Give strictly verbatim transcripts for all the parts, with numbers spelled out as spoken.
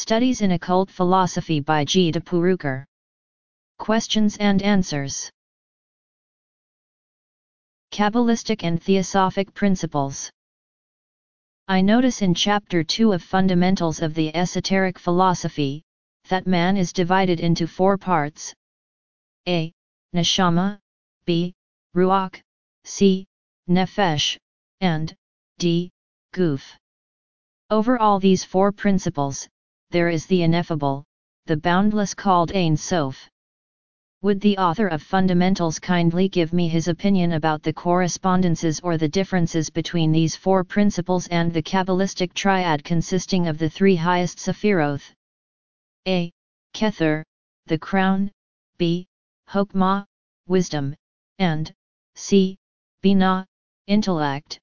Studies in Occult Philosophy by G. de Purukar. Questions and Answers. Kabbalistic and Theosophic Principles. I notice in Chapter two of Fundamentals of the Esoteric Philosophy, that man is divided into four parts: A. Neshama, B. Ruach, C. Nefesh, and D. Guf. Over all these four principles, there is the ineffable, the boundless called Ein Sof. Would the author of Fundamentals kindly give me his opinion about the correspondences or the differences between these four principles and the Kabbalistic triad consisting of the three highest Sephiroth? A. Kether, the crown, B. Hokmah, wisdom, and C. Binah, intellect.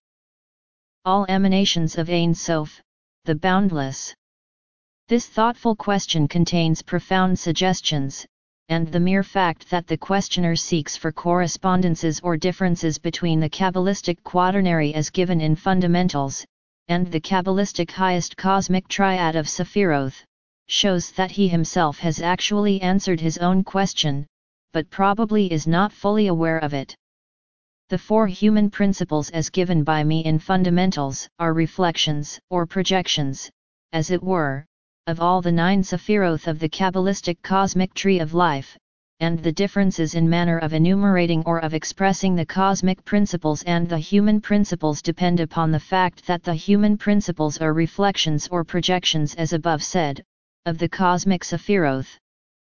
All emanations of Ein Sof, the boundless. This thoughtful question contains profound suggestions, and the mere fact that the questioner seeks for correspondences or differences between the Kabbalistic quaternary as given in Fundamentals, and the Kabbalistic highest cosmic triad of Sephiroth, shows that he himself has actually answered his own question, but probably is not fully aware of it. The four human principles as given by me in Fundamentals are reflections or projections, as it were, of all the nine Sephiroth of the Kabbalistic cosmic tree of life, and the differences in manner of enumerating or of expressing the cosmic principles and the human principles depend upon the fact that the human principles are reflections or projections as above said, of the cosmic Sephiroth.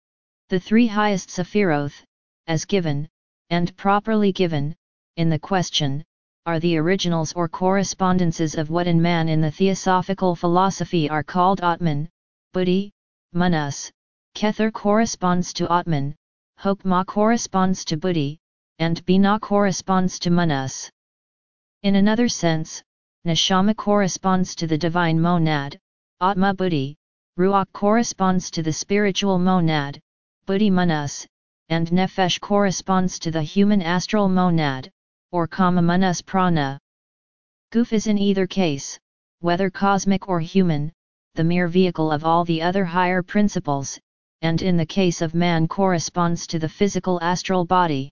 The three highest Sephiroth, as given, and properly given, in the question, are the originals or correspondences of what in man in the Theosophical philosophy are called Atman, Buddhi, Manas. Kether corresponds to Atman, Hokmah corresponds to Buddhi, and Binah corresponds to Manas. In another sense, Neshama corresponds to the divine monad, Atma Buddhi, Ruach corresponds to the spiritual monad, Buddhi Manas, and Nefesh corresponds to the human astral monad, or Kama Manas Prana. Guf is in either case, whether cosmic or human, the mere vehicle of all the other higher principles, and in the case of man corresponds to the physical astral body.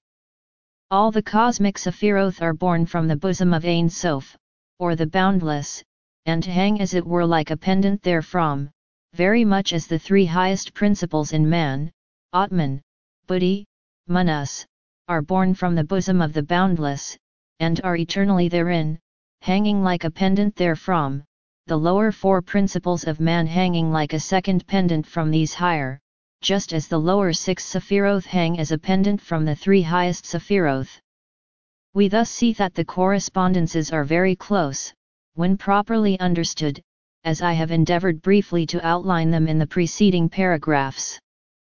All the cosmic Sephiroth are born from the bosom of Ein Sof, or the boundless, and hang as it were like a pendant therefrom, very much as the three highest principles in man, Atman, Buddhi, Manas, are born from the bosom of the boundless, and are eternally therein, hanging like a pendant therefrom, the lower four principles of man hanging like a second pendant from these higher, just as the lower six Sephiroth hang as a pendant from the three highest Sephiroth. We thus see that the correspondences are very close, when properly understood, as I have endeavored briefly to outline them in the preceding paragraphs.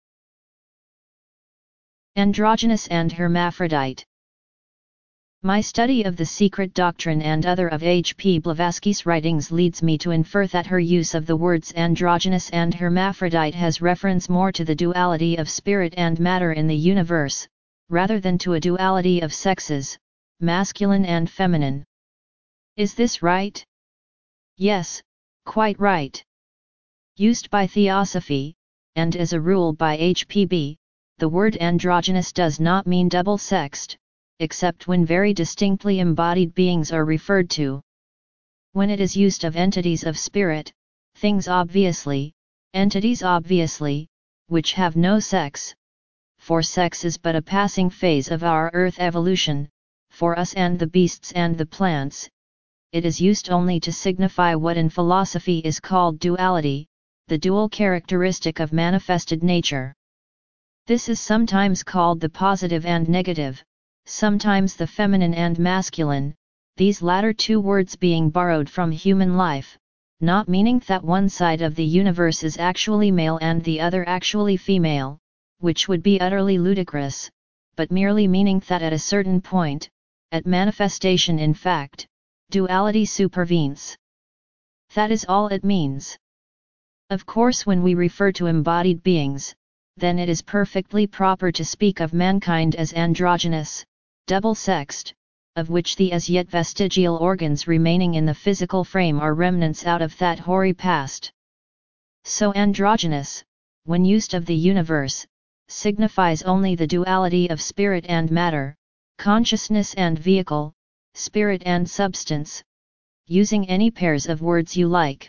Androgynous and hermaphrodite. My study of the Secret Doctrine and other of H P Blavatsky's writings leads me to infer that her use of the words androgynous and hermaphrodite has reference more to the duality of spirit and matter in the universe, rather than to a duality of sexes, masculine and feminine. Is this right? Yes, quite right. Used by Theosophy, and as a rule by H P B, the word androgynous does not mean double-sexed, except when very distinctly embodied beings are referred to. When it is used of entities of spirit, things obviously, entities obviously, which have no sex, for sex is but a passing phase of our earth evolution, for us and the beasts and the plants, it is used only to signify what in philosophy is called duality, the dual characteristic of manifested nature. This is sometimes called the positive and negative, sometimes the feminine and masculine, these latter two words being borrowed from human life, not meaning that one side of the universe is actually male and the other actually female, which would be utterly ludicrous, but merely meaning that at a certain point, at manifestation in fact, duality supervenes. That is all it means. Of course, when we refer to embodied beings, then it is perfectly proper to speak of mankind as androgynous, double-sexed, of which the as yet vestigial organs remaining in the physical frame are remnants out of that hoary past. So androgynous, when used of the universe, signifies only the duality of spirit and matter, consciousness and vehicle, spirit and substance, using any pairs of words you like.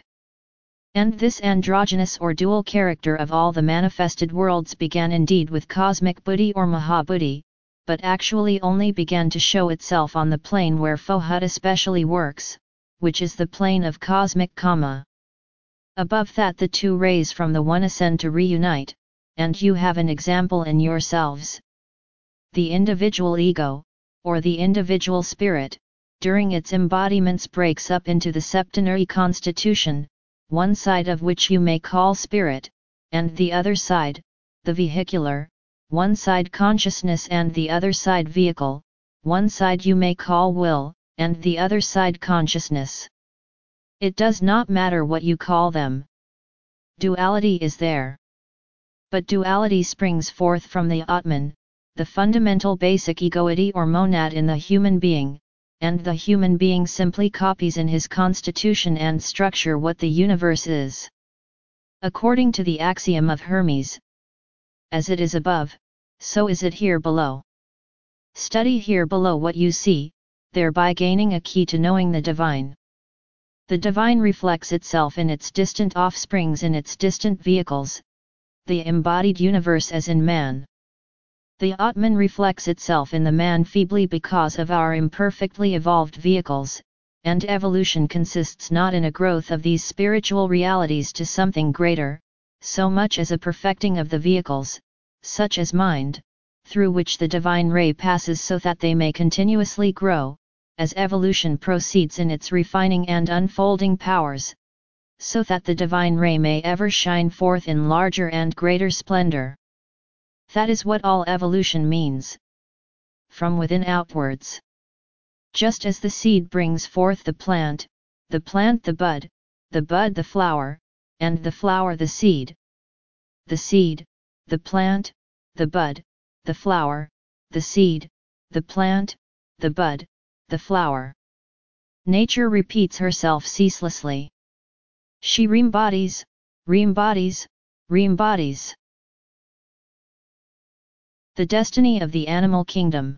And this androgynous or dual character of all the manifested worlds began indeed with cosmic buddhi or Mahabuddhi, but actually only began to show itself on the plane where Fohut especially works, which is the plane of cosmic Kama. Above that the two rays from the one ascend to reunite, and you have an example in yourselves. The individual ego, or the individual spirit, during its embodiments breaks up into the septenary constitution, one side of which you may call spirit, and the other side, the vehicular, one side consciousness and the other side vehicle, one side you may call will, and the other side consciousness. It does not matter what you call them. Duality is there. But duality springs forth from the Atman, the fundamental basic egoity or monad in the human being, and the human being simply copies in his constitution and structure what the universe is. According to the axiom of Hermes, as it is above, so is it here below. Study here below what you see, thereby gaining a key to knowing the divine. The divine reflects itself in its distant offsprings in its distant vehicles, the embodied universe as in man. The Atman reflects itself in the man feebly because of our imperfectly evolved vehicles, and evolution consists not in a growth of these spiritual realities to something greater, so much as a perfecting of the vehicles, such as mind, through which the divine ray passes so that they may continuously grow, as evolution proceeds in its refining and unfolding powers, so that the divine ray may ever shine forth in larger and greater splendor. That is what all evolution means. From within outwards. Just as the seed brings forth the plant, the plant the bud, the bud the flower, and the flower the seed. The seed, the plant, the bud, the flower, the seed, the plant, the bud, the flower. Nature repeats herself ceaselessly. She re-embodies, re-embodies, re-embodies. The destiny of the animal kingdom.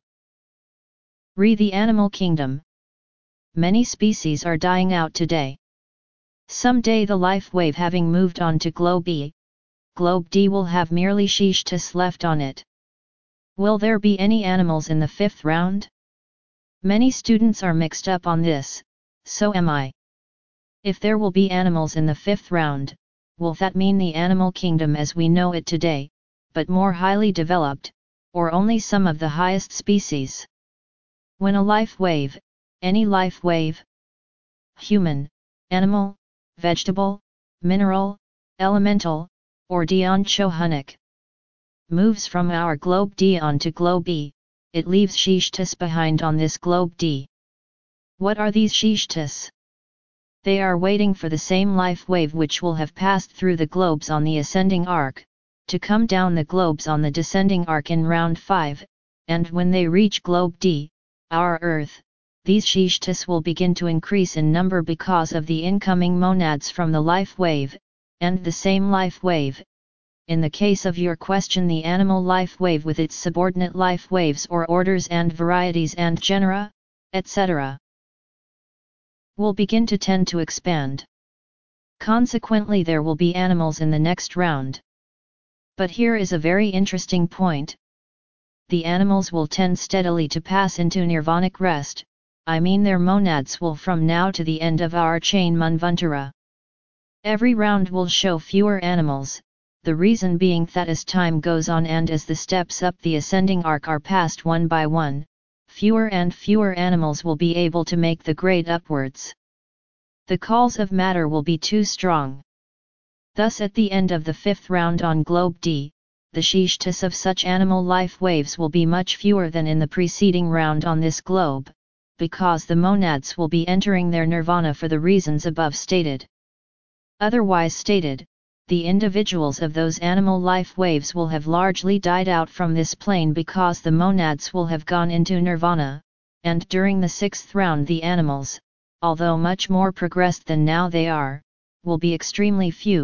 Re the animal kingdom. Many species are dying out today. Someday the life wave having moved on to globe E, globe D will have merely Shishtas left on it. Will there be any animals in the fifth round? Many students are mixed up on this, so am I. If there will be animals in the fifth round, will that mean the animal kingdom as we know it today, but more highly developed, or only some of the highest species? When a life wave, any life wave, human, animal, vegetable, mineral, elemental, or Dionchohunic, moves from our globe D on to globe E, it leaves Shishtas behind on this globe D. What are these Shishtas? They are waiting for the same life wave which will have passed through the globes on the ascending arc, to come down the globes on the descending arc in round five, and when they reach globe D, our Earth, these Shishtas will begin to increase in number because of the incoming monads from the life wave, and the same life wave, in the case of your question the animal life wave with its subordinate life waves or orders and varieties and genera, et cetera, will begin to tend to expand. Consequently there will be animals in the next round. But here is a very interesting point. The animals will tend steadily to pass into nirvanic rest, I mean their monads will from now to the end of our chain Manvantara. Every round will show fewer animals, the reason being that as time goes on and as the steps up the ascending arc are passed one by one, fewer and fewer animals will be able to make the grade upwards. The calls of matter will be too strong. Thus at the end of the fifth round on globe D, the Shishtas of such animal life waves will be much fewer than in the preceding round on this globe, because the monads will be entering their nirvana for the reasons above stated. Otherwise stated, the individuals of those animal life waves will have largely died out from this plane because the monads will have gone into nirvana, and during the sixth round the animals, although much more progressed than now they are, will be extremely few,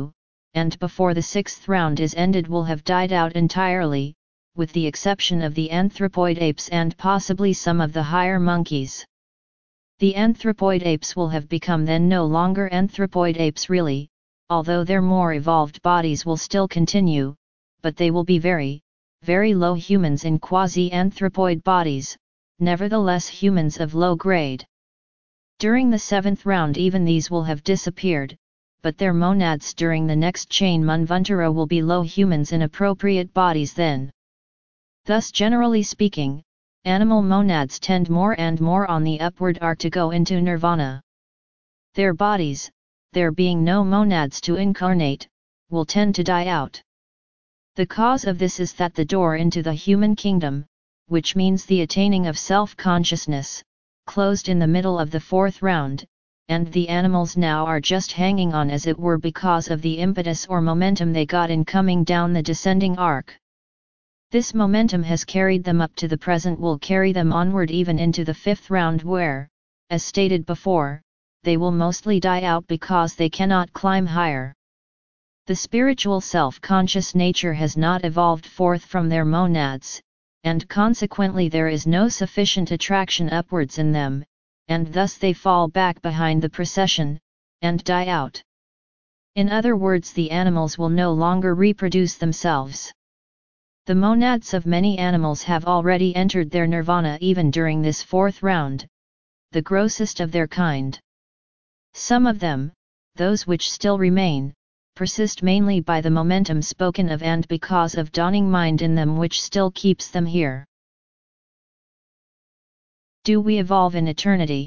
and before the sixth round is ended will have died out entirely, with the exception of the anthropoid apes and possibly some of the higher monkeys. The anthropoid apes will have become then no longer anthropoid apes really, although their more evolved bodies will still continue, but they will be very, very low humans in quasi-anthropoid bodies, nevertheless humans of low grade. During the seventh round even these will have disappeared, but their monads during the next chain Manvantara will be low humans in appropriate bodies then. Thus generally speaking, animal monads tend more and more on the upward arc to go into nirvana. Their bodies, there being no monads to incarnate, will tend to die out. The cause of this is that the door into the human kingdom, which means the attaining of self-consciousness, closed in the middle of the fourth round, and the animals now are just hanging on as it were because of the impetus or momentum they got in coming down the descending arc. This momentum has carried them up to the present, will carry them onward even into the fifth round where, as stated before, they will mostly die out because they cannot climb higher. The spiritual self-conscious nature has not evolved forth from their monads, and consequently there is no sufficient attraction upwards in them, and thus they fall back behind the procession, and die out. In other words, the animals will no longer reproduce themselves. The monads of many animals have already entered their nirvana even during this fourth round, the grossest of their kind. Some of them, those which still remain, persist mainly by the momentum spoken of and because of dawning mind in them which still keeps them here. Do we evolve in eternity?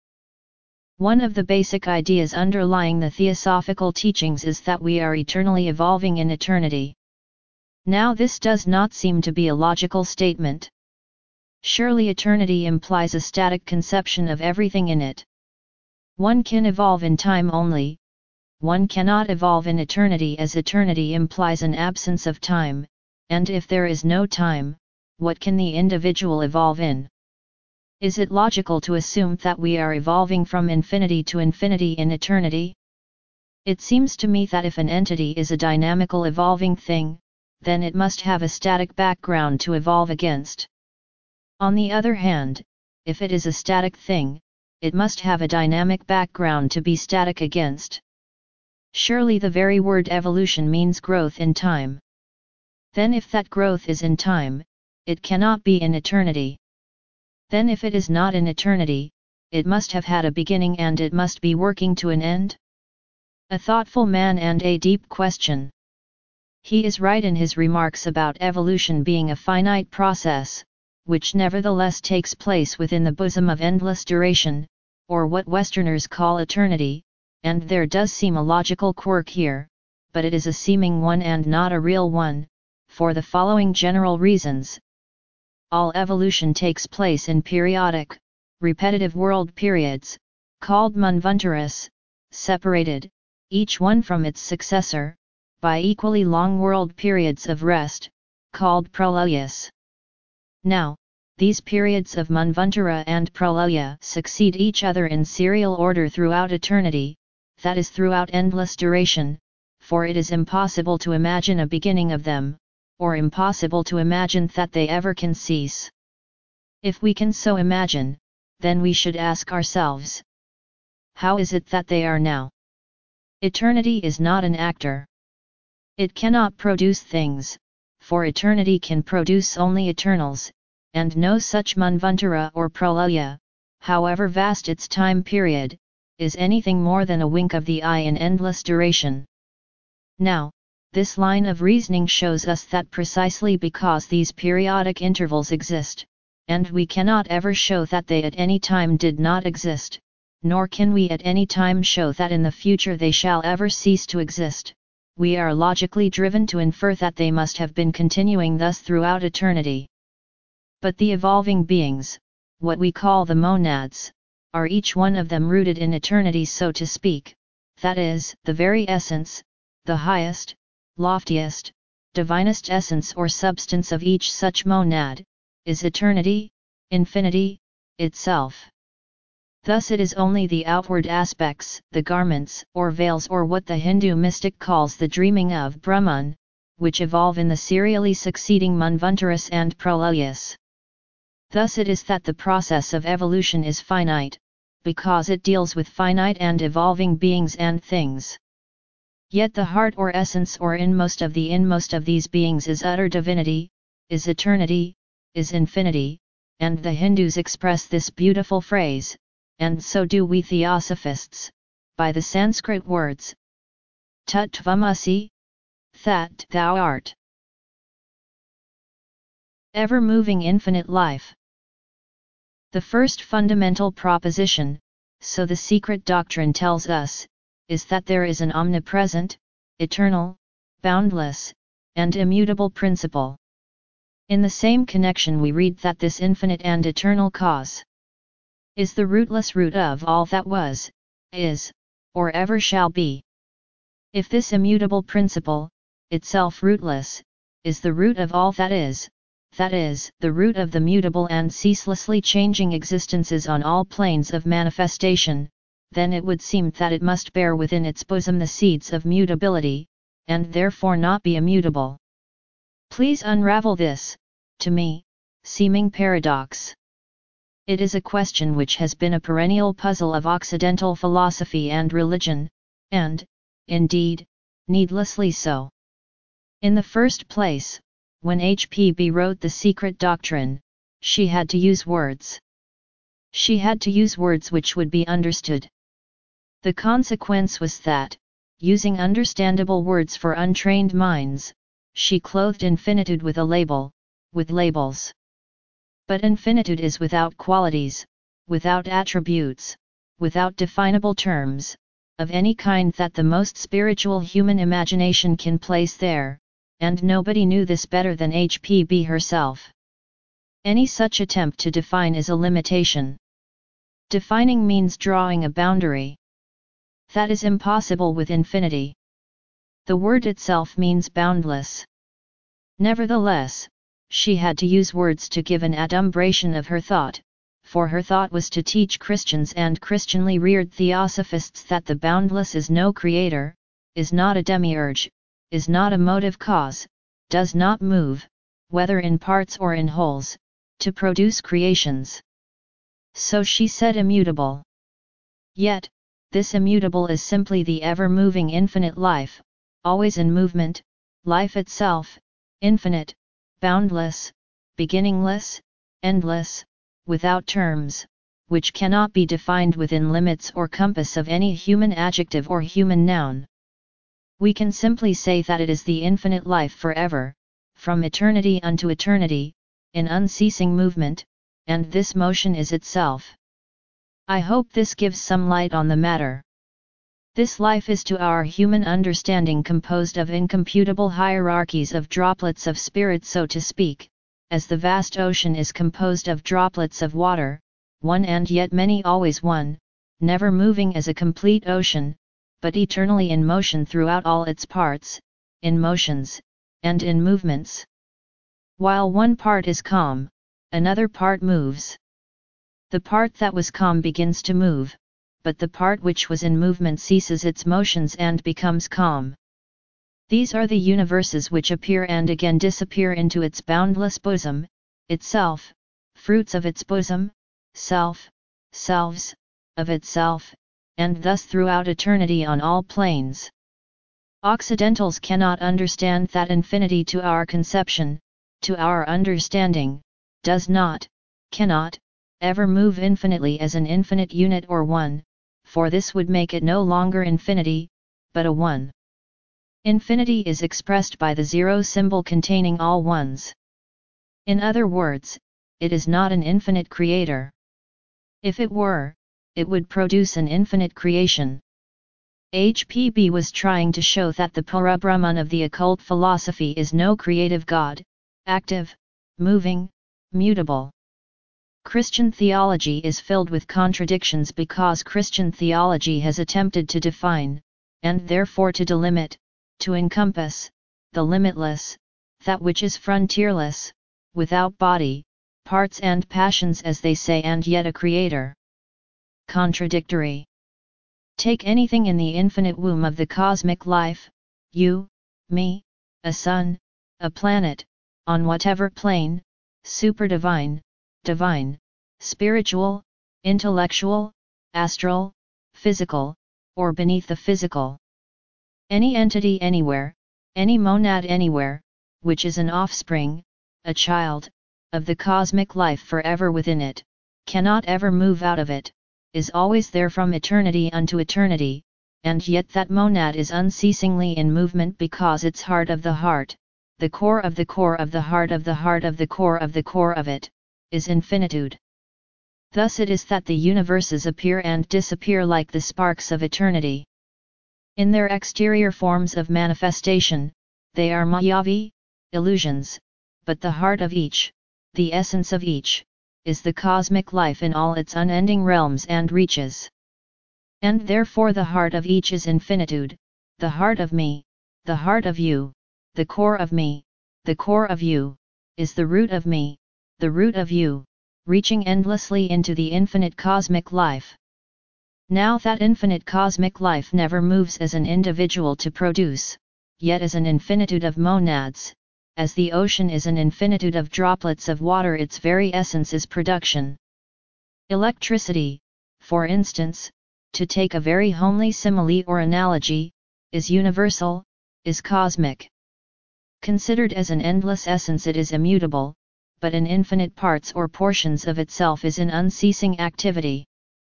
One of the basic ideas underlying the theosophical teachings is that we are eternally evolving in eternity. Now this does not seem to be a logical statement. Surely eternity implies a static conception of everything in it. One can evolve in time only. One cannot evolve in eternity as eternity implies an absence of time, and if there is no time, what can the individual evolve in? Is it logical to assume that we are evolving from infinity to infinity in eternity? It seems to me that if an entity is a dynamical evolving thing, then it must have a static background to evolve against. On the other hand, if it is a static thing, it must have a dynamic background to be static against. Surely the very word evolution means growth in time. Then if that growth is in time, it cannot be in eternity. Then if it is not in eternity, it must have had a beginning and it must be working to an end? A thoughtful man and a deep question. He is right in his remarks about evolution being a finite process, which nevertheless takes place within the bosom of endless duration, or what Westerners call eternity, and there does seem a logical quirk here, but it is a seeming one and not a real one, for the following general reasons. All evolution takes place in periodic, repetitive world periods, called manvantaras, separated, each one from its successor, by equally long world periods of rest, called pralayas. Now, these periods of manvantara and pralaya succeed each other in serial order throughout eternity, that is throughout endless duration, for it is impossible to imagine a beginning of them, or impossible to imagine that they ever can cease. If we can so imagine, then we should ask ourselves, how is it that they are now? Eternity is not an actor. It cannot produce things, for eternity can produce only eternals, and no such manvantara or pralaya, however vast its time period, is anything more than a wink of the eye in endless duration. Now, this line of reasoning shows us that precisely because these periodic intervals exist, and we cannot ever show that they at any time did not exist, nor can we at any time show that in the future they shall ever cease to exist, we are logically driven to infer that they must have been continuing thus throughout eternity. But the evolving beings, what we call the monads, are each one of them rooted in eternity, so to speak, that is, the very essence, the highest, loftiest, divinest essence or substance of each such monad, is eternity, infinity, itself. Thus it is only the outward aspects, the garments, or veils, or what the Hindu mystic calls the dreaming of Brahman, which evolve in the serially succeeding Manvantaras and Pralayas. Thus it is that the process of evolution is finite, because it deals with finite and evolving beings and things. Yet the heart or essence or inmost of the inmost of these beings is utter divinity, is eternity, is infinity, and the Hindus express this beautiful phrase, and so do we Theosophists, by the Sanskrit words Tat Tvamasi, that thou art. Ever-moving infinite life. The first fundamental proposition, so the secret doctrine tells us, is that there is an omnipresent, eternal, boundless, and immutable principle. In the same connection we read that this infinite and eternal cause is the rootless root of all that was, is, or ever shall be. If this immutable principle, itself rootless, is the root of all that is, that is, the root of the mutable and ceaselessly changing existences on all planes of manifestation, then it would seem that it must bear within its bosom the seeds of mutability, and therefore not be immutable. Please unravel this, to me, seeming paradox. It is a question which has been a perennial puzzle of Occidental philosophy and religion, and, indeed, needlessly so. In the first place, when H P B wrote The Secret Doctrine, she had to use words. She had to use words which would be understood. The consequence was that, using understandable words for untrained minds, she clothed infinitude with a label, with labels. But infinitude is without qualities, without attributes, without definable terms, of any kind that the most spiritual human imagination can place there, and nobody knew this better than H P B herself. Any such attempt to define is a limitation. Defining means drawing a boundary. That is impossible with infinity. The word itself means boundless. Nevertheless, she had to use words to give an adumbration of her thought, for her thought was to teach Christians and Christianly reared Theosophists that the boundless is no creator, is not a demiurge, is not a motive cause, does not move, whether in parts or in wholes, to produce creations. So she said immutable. Yet, this immutable is simply the ever-moving infinite life, always in movement, life itself, infinite, boundless, beginningless, endless, without terms, which cannot be defined within limits or compass of any human adjective or human noun. We can simply say that it is the infinite life forever, from eternity unto eternity, in unceasing movement, and this motion is itself. I hope this gives some light on the matter. This life is to our human understanding composed of incomputable hierarchies of droplets of spirit, so to speak, as the vast ocean is composed of droplets of water, one and yet many, always one, never moving as a complete ocean, but eternally in motion throughout all its parts, in motions, and in movements. While one part is calm, another part moves. The part that was calm begins to move, but the part which was in movement ceases its motions and becomes calm. These are the universes which appear and again disappear into its boundless bosom, itself, fruits of its bosom, self, selves, of itself, and thus throughout eternity on all planes. Occidentals cannot understand that infinity to our conception, to our understanding, does not, cannot, ever move infinitely as an infinite unit or one, for this would make it no longer infinity, but a one. Infinity is expressed by the zero symbol containing all ones. In other words, it is not an infinite creator. If it were, it would produce an infinite creation. H P B was trying to show that the Parabrahman of the occult philosophy is no creative God, active, moving, mutable. Christian theology is filled with contradictions because Christian theology has attempted to define, and therefore to delimit, to encompass, the limitless, that which is frontierless, without body, parts and passions as they say, and yet a creator. contradictory. Take anything in the infinite womb of the cosmic life, you, me, a sun, a planet, on whatever plane, superdivine, divine, spiritual, intellectual, astral, physical, or beneath the physical. Any entity anywhere, any monad anywhere, which is an offspring, a child, of the cosmic life forever within it, cannot ever move out of it, is always there from eternity unto eternity, and yet that monad is unceasingly in movement because its heart of the heart, the core of the core of the heart of the heart of the core of the core of it, is infinitude. Thus it is that the universes appear and disappear like the sparks of eternity. In their exterior forms of manifestation, they are mayavi, illusions, but the heart of each, the essence of each, is the cosmic life in all its unending realms and reaches. And therefore the heart of each is infinitude, the heart of me, the heart of you, the core of me, the core of you, is the root of me, the root of you, reaching endlessly into the infinite cosmic life. Now that infinite cosmic life never moves as an individual to produce, yet as an infinitude of monads, as the ocean is an infinitude of droplets of water, its very essence is production. Electricity, for instance, to take a very homely simile or analogy, is universal, is cosmic. Considered as an endless essence, it is immutable, but in infinite parts or portions of itself is in unceasing activity.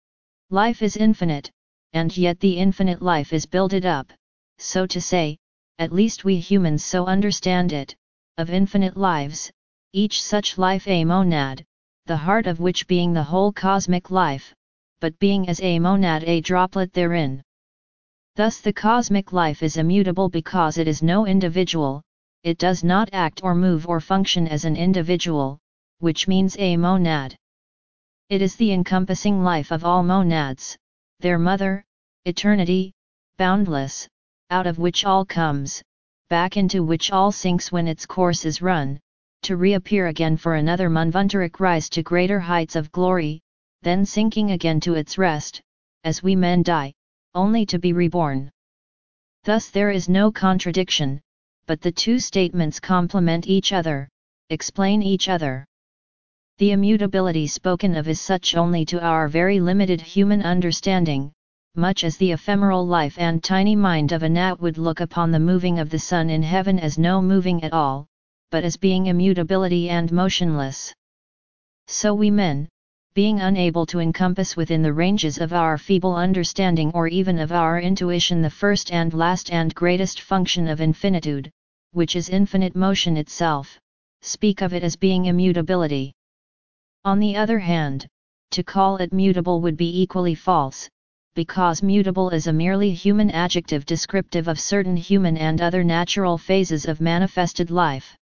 Life is infinite, and yet the infinite life is builded up, so to say, at least we humans so understand it, of infinite lives, each such life a monad, the heart of which being the whole cosmic life, but being as a monad a droplet therein. Thus the cosmic life is immutable because it is no individual, it does not act or move or function as an individual, which means a monad. It is the encompassing life of all monads, their mother, eternity, boundless, out of which all comes, back into which all sinks when its course is run, to reappear again for another manvantaric rise to greater heights of glory, then sinking again to its rest, as we men die, only to be reborn. Thus there is no contradiction, but the two statements complement each other, explain each other. The immutability spoken of is such only to our very limited human understanding, much as the ephemeral life and tiny mind of a gnat would look upon the moving of the sun in heaven as no moving at all, but as being immutability and motionless. So we men, being unable to encompass within the ranges of our feeble understanding or even of our intuition the first and last and greatest function of infinitude, which is infinite motion itself, speak of it as being immutability. On the other hand, to call it mutable would be equally false, because mutable is a merely human adjective descriptive of certain human and other natural phases of manifested life.